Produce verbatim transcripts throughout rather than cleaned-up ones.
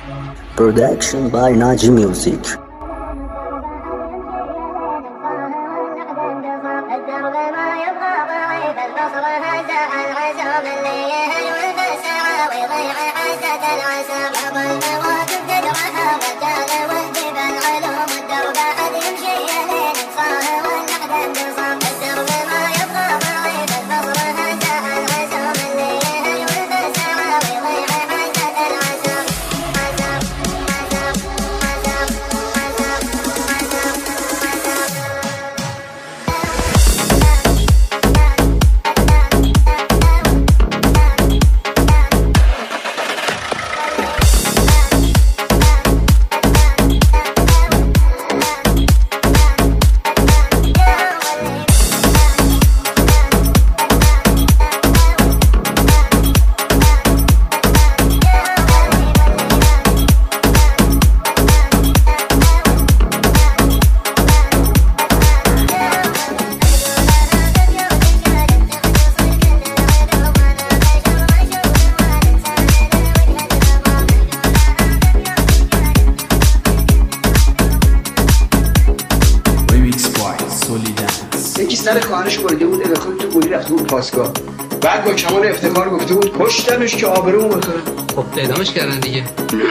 Production by Naji Music. یکی سر خواهرش بریده بود انداخته تو گوری رفته بود پاسگاه. بعد با کمال افتخار گفته بود کشتمش که آبرومو بخره. خب اعدامش کردن دیگه.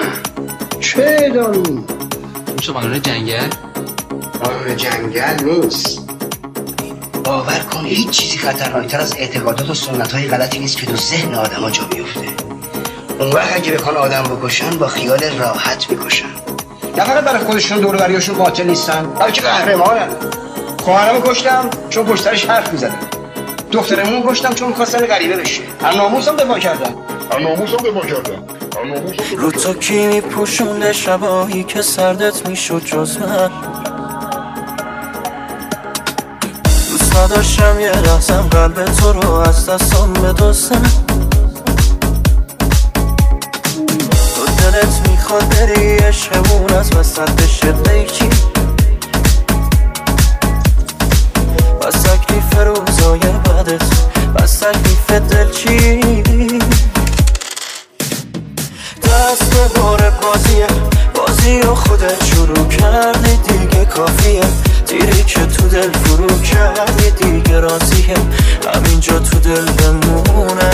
چه اعدامی؟ میشه قانون جنگل؟ قانون جنگل نیست. باور کن هیچ چیزی خطرناکتر از اعتقادات و سنت‌های غلطی نیست که تو ذهن آدم‌ها جا میفته. اون وقت اگه بخوان آدم بکشن با خیال راحت میکشن. نه فقط برای خودشون دور و بریاشون قاتل نیستن، بلکه قهرمانن. خواهرمو کشتم چون پشت سرش حرف می‌زدم. دخترمو کشتم چون می‌خواستن غریبه بشه. از ناموسم دفاع کردم. از ناموسم دفاع کردم. رو تو کی میپوشونده شبایی که سردت میشد جز من؟ دوست نداشتم یه لحظم قلب تو رو از دستم بدوزم. تو دلت میخواد بری عشقمون از وسط بشه قیچی. بس تکلیف روزای بعدت، بس تکلیف دل چی؟ دست به بار بازیه، بازی و خودت شروع کردی دیگه کافیه. دیری که تو دل فرو کردی دیگه راضیه، همینجا تو دل بمونه.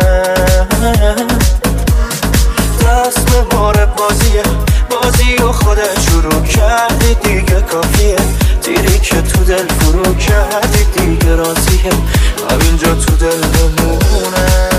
دست به بار بازیه، بازی و خودت شروع کردی دیگه کافیه. دیری که تو دل فرو کردی دیگه راضیه، همینجا تو دل بمونه.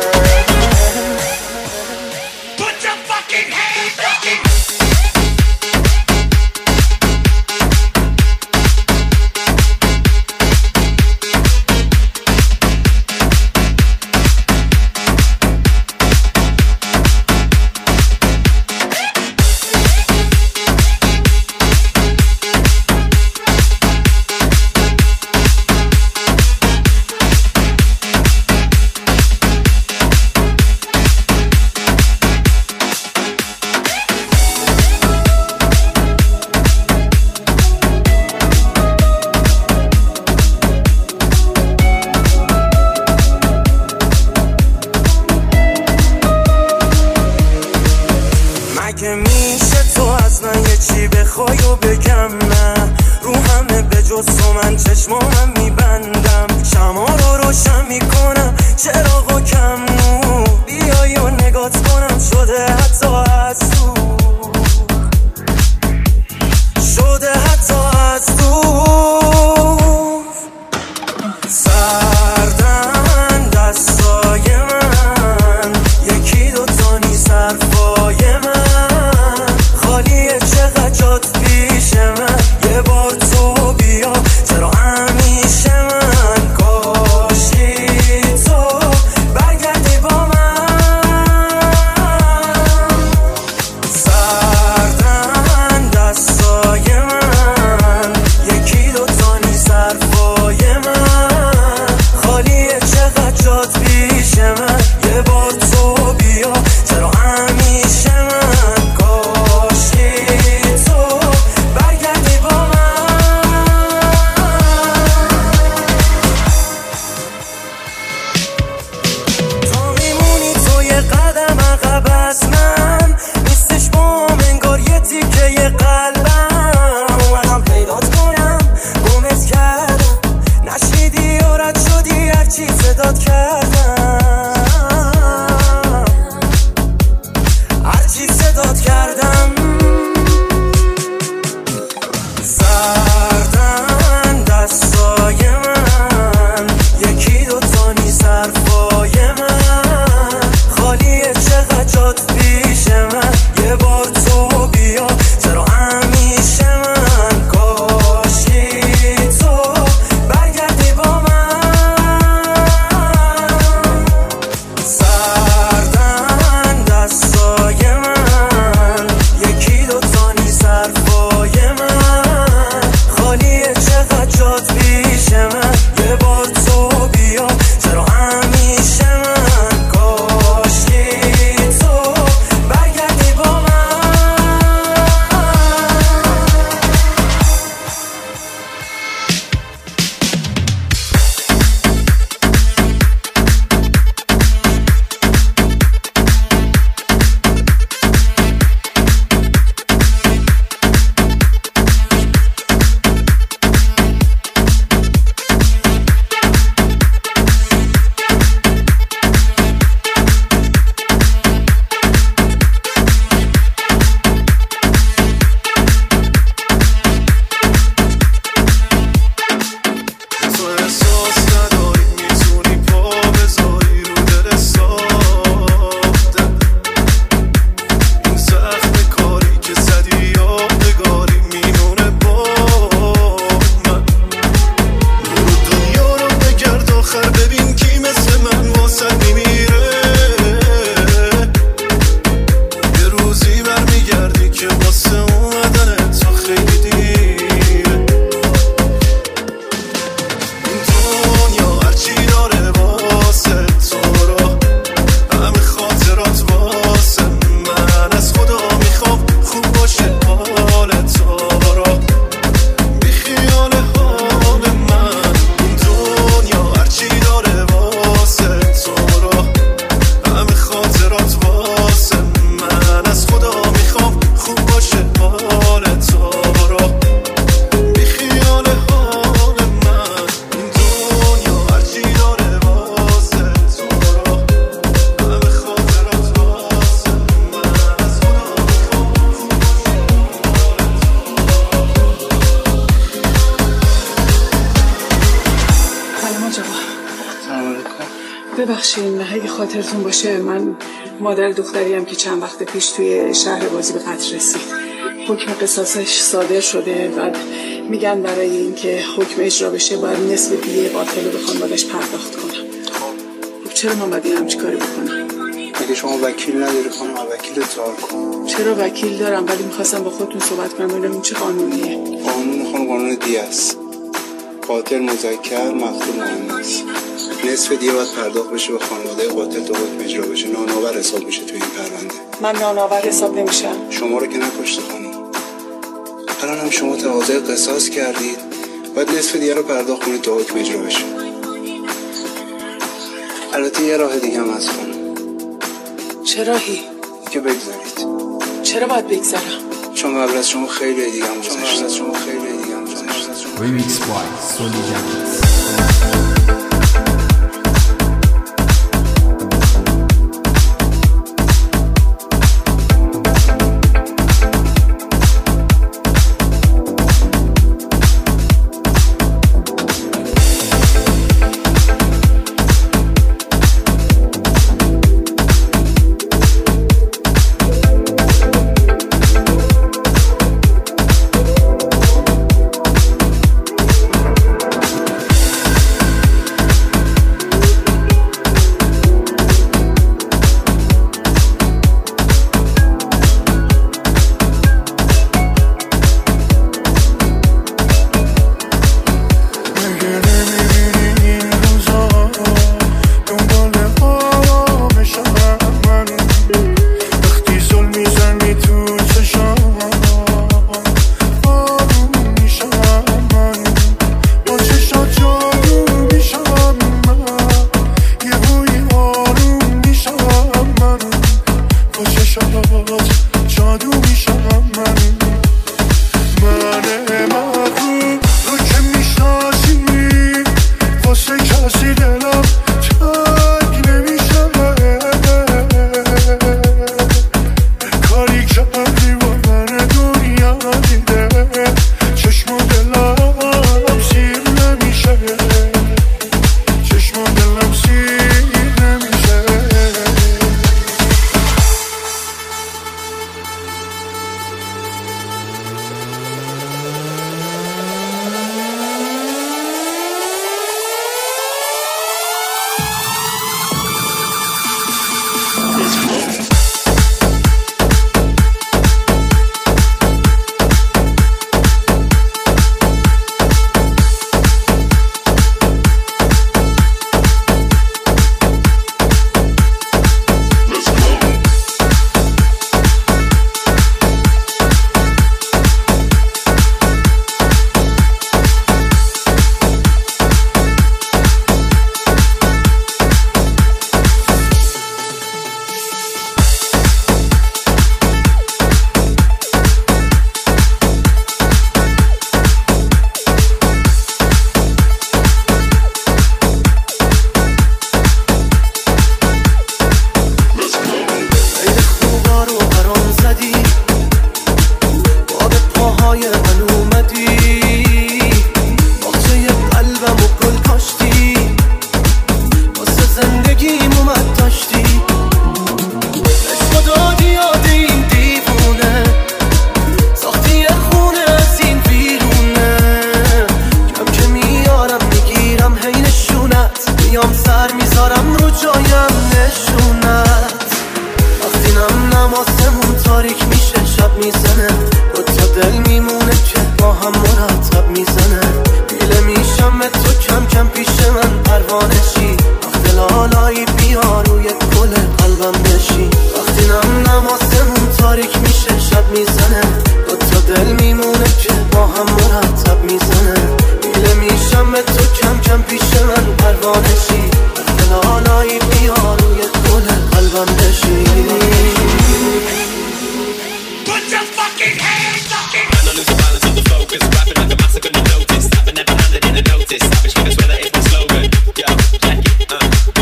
مگه میشه تو از من یه چی بخوای و بگم نه؟ رو همه به جز تو من چشمامم میبندم. شما رو روشن میکنم چراغا کم نور، بیای و نگات کنم شده حتی از تو، شده حتی از تو. سردن دستای من، یکی دوتا نیست حرفای من. خالیه چقدر جات پیش من، یه بار تو بیا چرا همیشه من. کاشی تو برگردی با من. سردن دستای من، یکی دوتا نیست حرفای من. خالیه چقدر جات پیش من، یه بار تو بیا چرا همیشه من. ببخشین اگه خاطرتون باشه من مادر دختریم که چند وقت پیش توی شهر بازی به قتل رسید. حکم قصاصش صادر شده. بعد میگن برای اینکه حکم اجرا بشه باید نصف دیه قاتل رو به خانواده‌اش پرداخت کنم. خب چرا من باید همچین کاری بکنم؟ اگه شما وکیل نداری خانم وکیل تار کن. چرا وکیل دارم ولی میخواستم با خودتون صحبت کنم ببینم این چه قانونیه. قانون خانم قانون دیه است. قاتل مذکر مقتول مؤنث. نصف دیه باید پرداخت بشه به خانواده قاتل تا حکم اجرا بشه. نانآور حساب میشه تو این پرونده. من نانآور حساب نمیشم. شما رو که نکشته خانم. الان هم شما تقاضای قصاص کردید. باید نصف دیه رو پرداخت کنید تا حکم اجرا بشه. البته یه راه دیگه هم هست خانم. چه راهی؟ که بگذارید. چرا باید بگذارم؟ چون قبل از شما خیلی دیگه هم گذشته. از شما خیلی دیگه هم گذشته. Remix by Sony Jackets.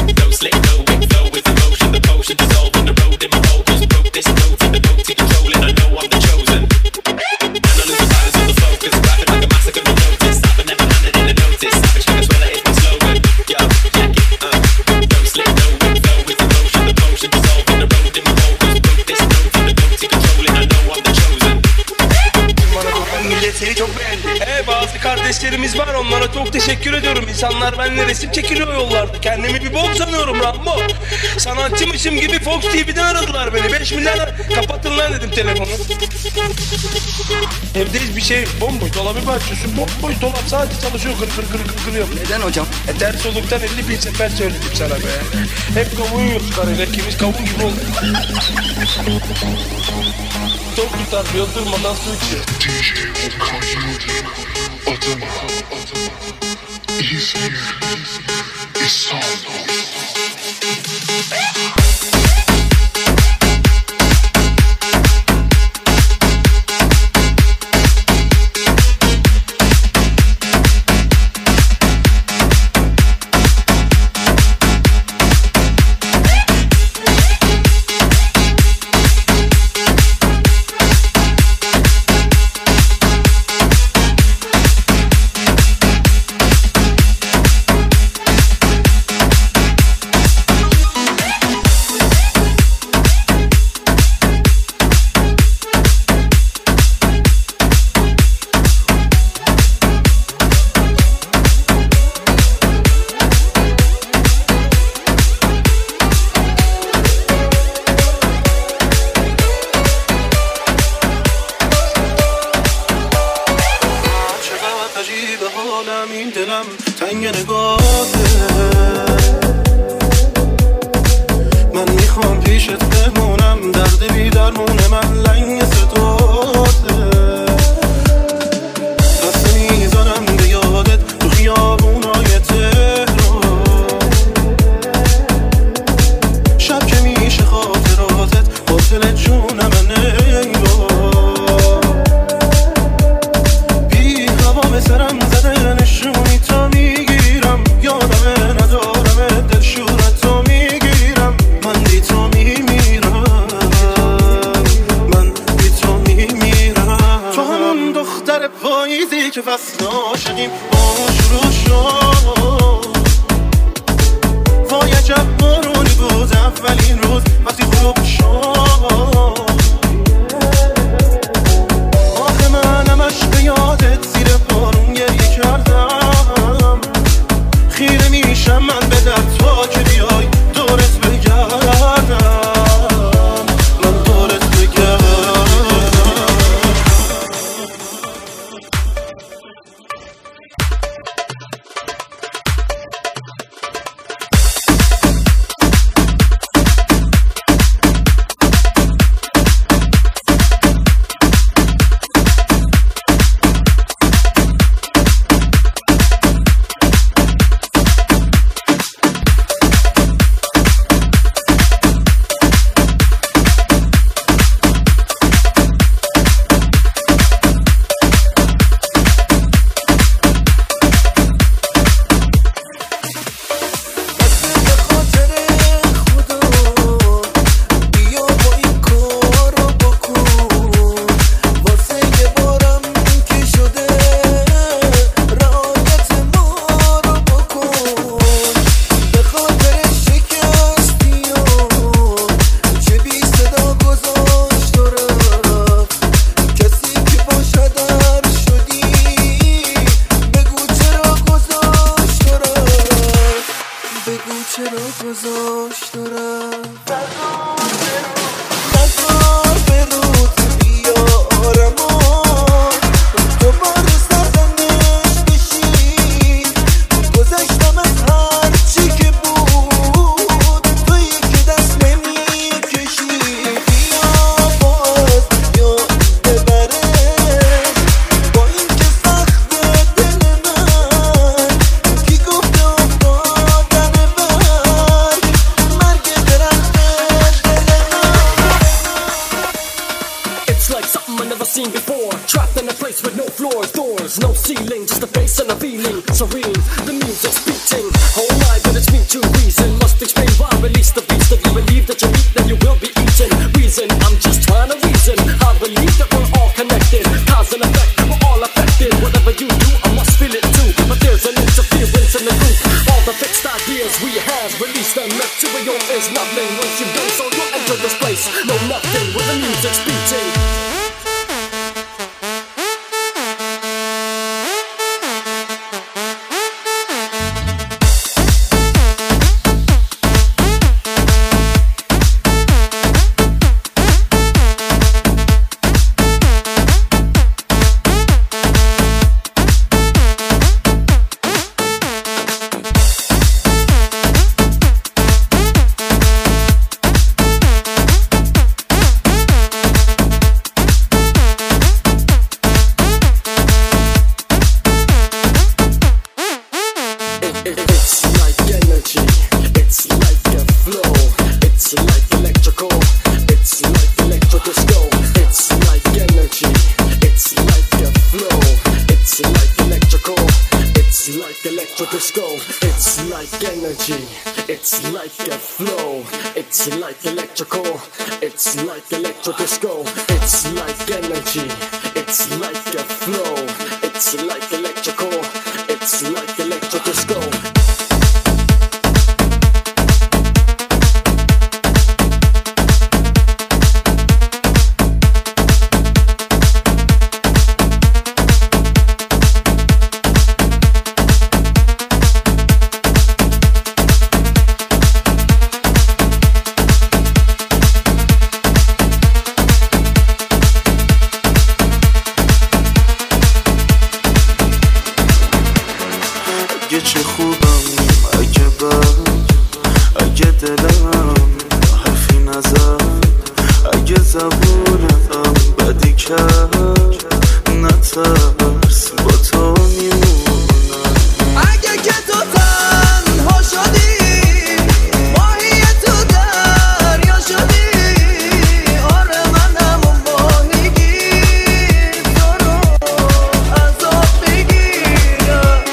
Slick, go with the motion, the potion dissolve on the road in my focus, broke this note from the boat to controlling. kardeşlerimiz var, onlara çok teşekkür ediyorum. İnsanlar benimle resim çekiliyor yollarda. Kendimi bir bok sanıyorum Rambo. Sanatçımışım gibi Fox T V'den aradılar beni. beş milyar kapatın lan dedim telefonu. Evdeyiz, bir şey bomboş. Dolabı bir açıyorsun, bomboş dolap sadece çalışıyor, kır kır kır kır kır yapıyor. Neden hocam? E ders oluktan elli bin sefer söyledim sana be. Hep kavun yiyoruz karıyla, ikimiz kavun gibi olduk. Top tutar, yıldırmadan su içiyor. D J Volkan Yıldırım Adana, İzmir, İstanbul. electro disco. It's like energy, it's like a flow. It's like electrical, it's like electro disco. It's like energy, it's like a flow. It's like electrical, it's like electro disco. اگه چه خوبم اگه بد اگه دلم حرفی نزد اگه زبونم بدی کرد نترس با تو میمونم اگه که تو تنها شدی ماهی تو دریا شدی آره من همون ماهیگیر تو رو از آب بگیرم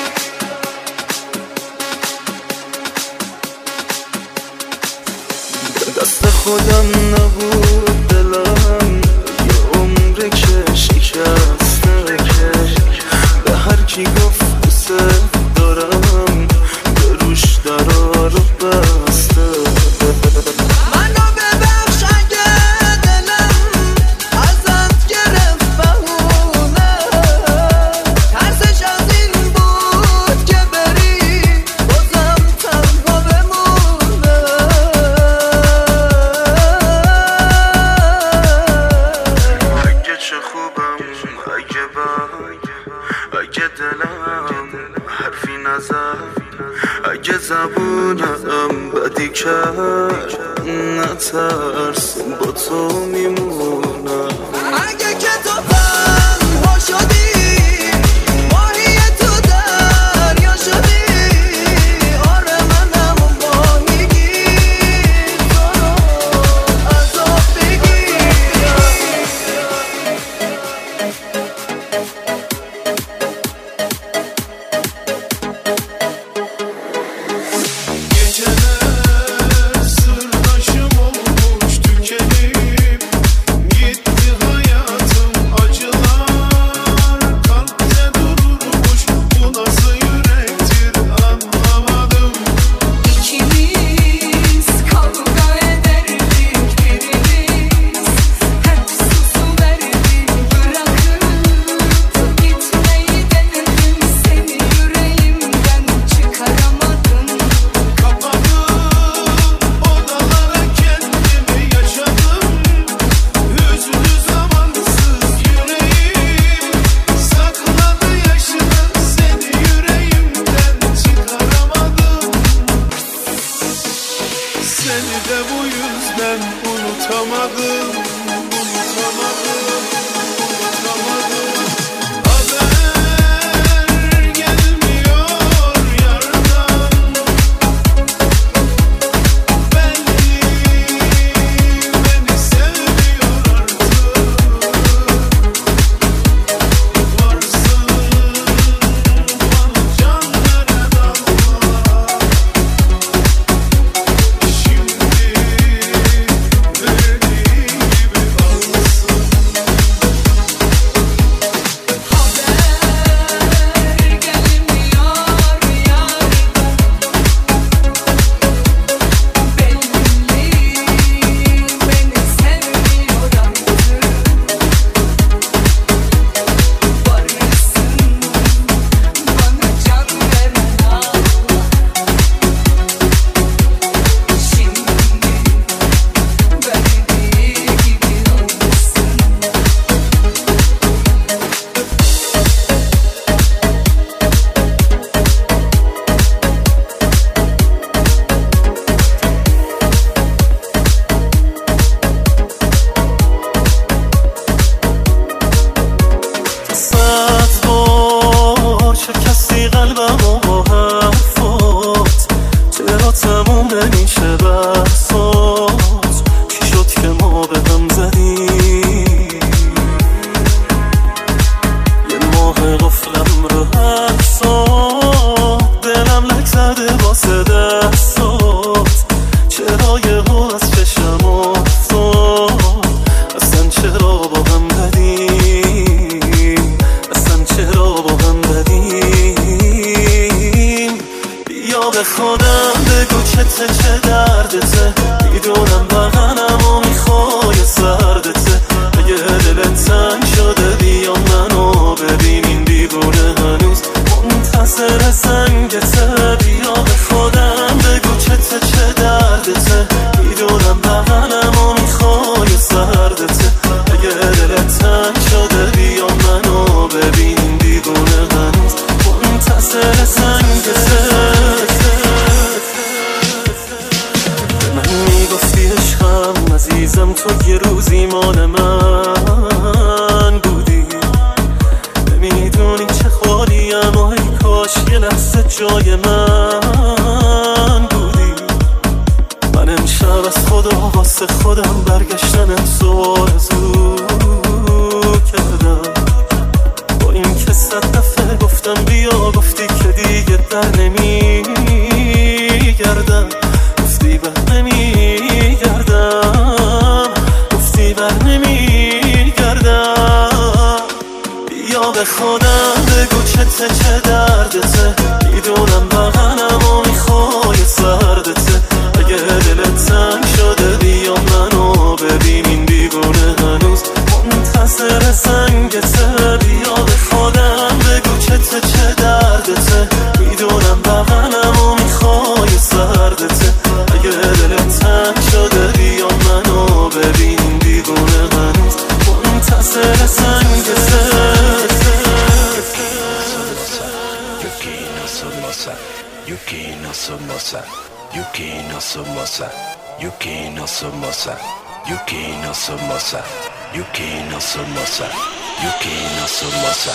دست خودم نبود دلم یه عمره که شکسته به هر کی گفت دوست دارم به روش درا رو بسته منو ببخش اگه دلم ازت گرفت بهونه ترسش از این بود که بری بازم تنها بمونه اگه چه خوبم اگه بد اگه دلم حرفی نزد اگه زبونم بدی کرد نترس با تو میمونم اگه که تو تنها شدی ماهی تو دریا شدی آره من همون ماهیگیر تو رو از آب بگیرم Geceler sırdaşım olmuş tükenip gitti hayatım acılar kalpte dururmuş bu nasıl yürektir anlamadım İkimiz kavga ederdik birimiz hep susuverdik bırakıp gitmeyi denedim seni yüreğimden çıkaramadım kapadım odalara kendimi yaşadım hüznü zamansız yüreğim sakladı yaşını seni yüreğimden çıkaramadım seni de bu yüzden unutamadım unutamadım unutamadım haber gelmiyor yardan belki beni sevmiyor artık varsın bana can veren Allah şimdi verdiği gibi alsın گوشته چه دردته، میدونم بغنم و میخوای سردته. اگه دلت تنگ شده بیا منو ببین، این دیوونه هنوز منتظر زنگته. بیا به خودم بگو چته چه دردته، میدونم بغنم و میخوای سردته. اگه دلت تنگ شده بیا منو ببین، این دیوونه هنوز منتظر زنگته. من میگفتی عشقم عزیزم، تو یه روزی مال من بودی. نمیدونی چه خالیم و ای کاش یه لحظه جای من بودی. من امشب از خدا واسه خودم برگشتنت تو آرزو کردم. با این که صد دفعه گفتم بیا، گفتی که دیگه در نمیگردم. گفتی بر نمیگردم، گفتی بر نمیگردم. بیا به خودم بگو چته چه دردته، میدونم بغنم و میخوای سردته. اگه دلت تنگ شده بیا منو ببین، این دیوونه هنوز منتظر زنگته. بیا به خودم بگو چته چه دردته، میدونم بغنم و میخوای سردته. اگه دلت تنگ شده بیا منو ببین، این دیوونه هنوز منتظر زنگته. Yuki no somosa, Yuki no somosa, Yuki no somosa, Yuki no somosa, Yuki no somosa, Yuki no somosa.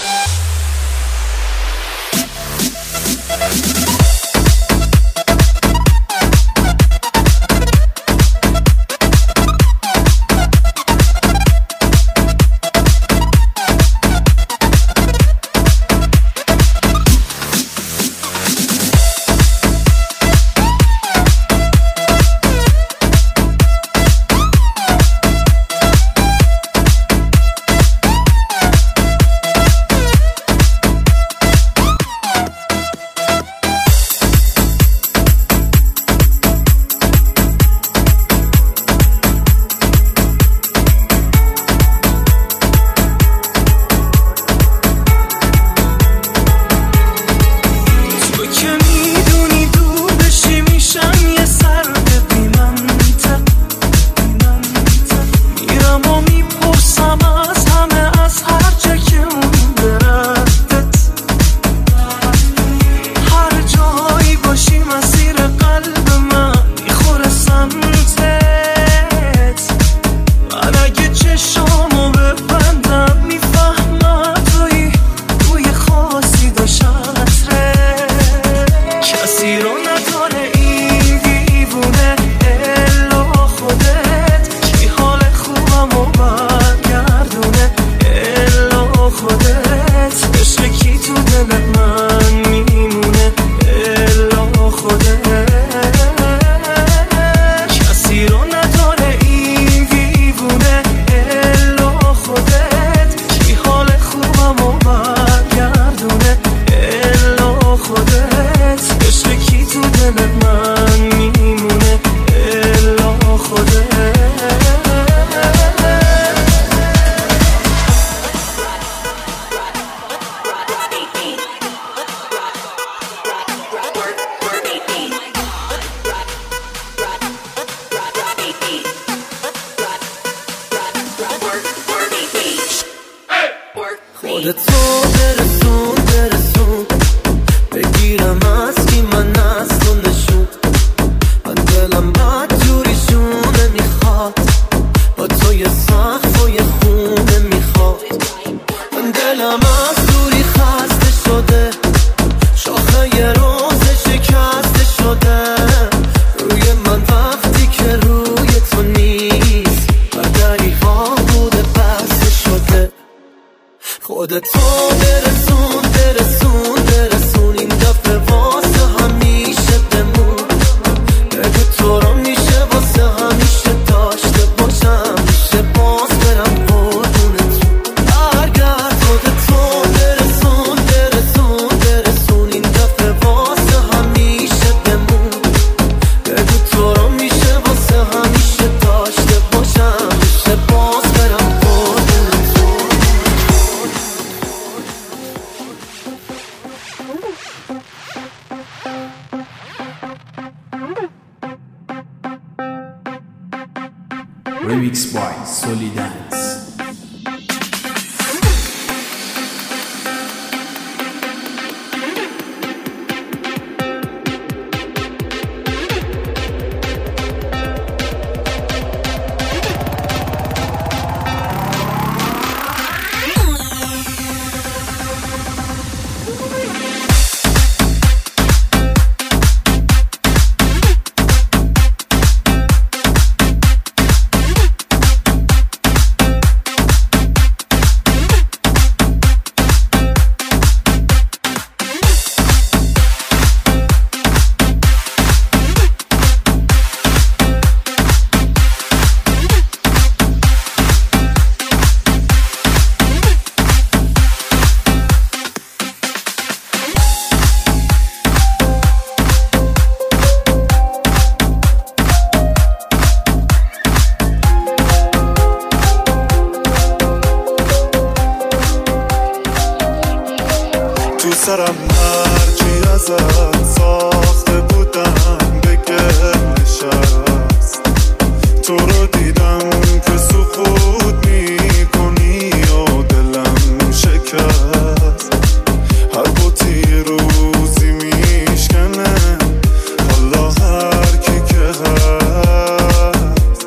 تو سرم هرچی ازت ساخته بودم به گل نشست. تو رو دیدم که سقوط میکنی و دلم شکست. هر بوتی روزی میشکنه حالا هر کی که هست.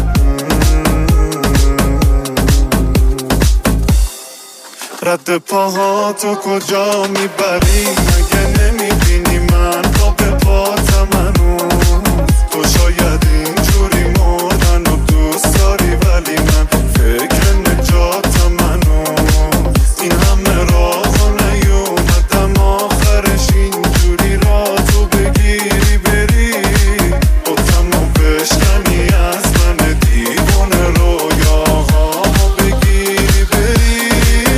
رد پاهاتو کجا میبری؟ مگه نمیبینی من پا به پاتم هنوز؟ تو شاید اینجوری مردن و دوست داری ولی من فکر نجاتم هنوز. این همه راه و نیومدم آخرش اینجوری را تو بگیری بری بکم و بشکنی از من دیوونه رویاهامو بگیری بری.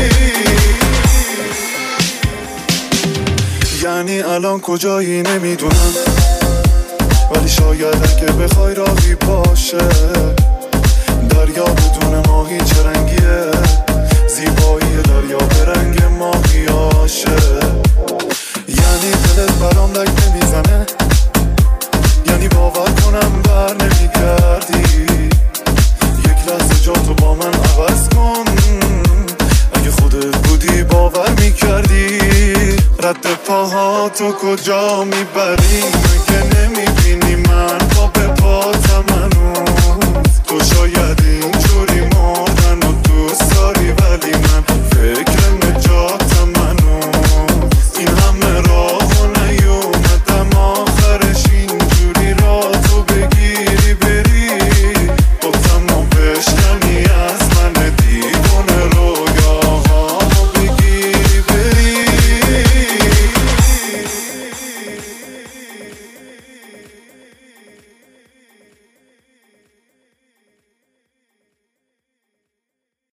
یعنی الان کجایی نمیدونم ولی شاید اگه بخوای راهی باشه. دریا بدون ماهی چه رنگیه؟ زیبایی دریا به رنگ ماهیاشه. یعنی دلت برام لک نمیزنه؟ یعنی باور کنم بر نمیگردی؟ یک لحظه جاتو با من عوض کن. اگه خودت بودی باور میکردی. رد پاهاتو کجا میبری؟ مگه نمی